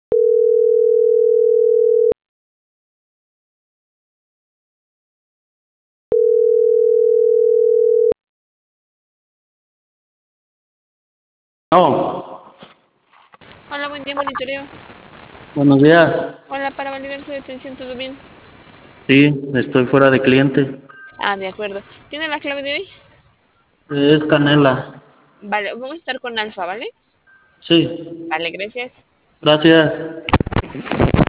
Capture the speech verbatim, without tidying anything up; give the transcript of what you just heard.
No, Hola, buen día, monitoreo. buenos días. Hola, para validar su detención, ¿todo bien? Sí, estoy fuera de cliente. Ah, de acuerdo. ¿Tiene la clave de hoy? Es Canela. Vale, vamos a estar con Alfa, ¿vale? Sí, Vale, gracias. gracias.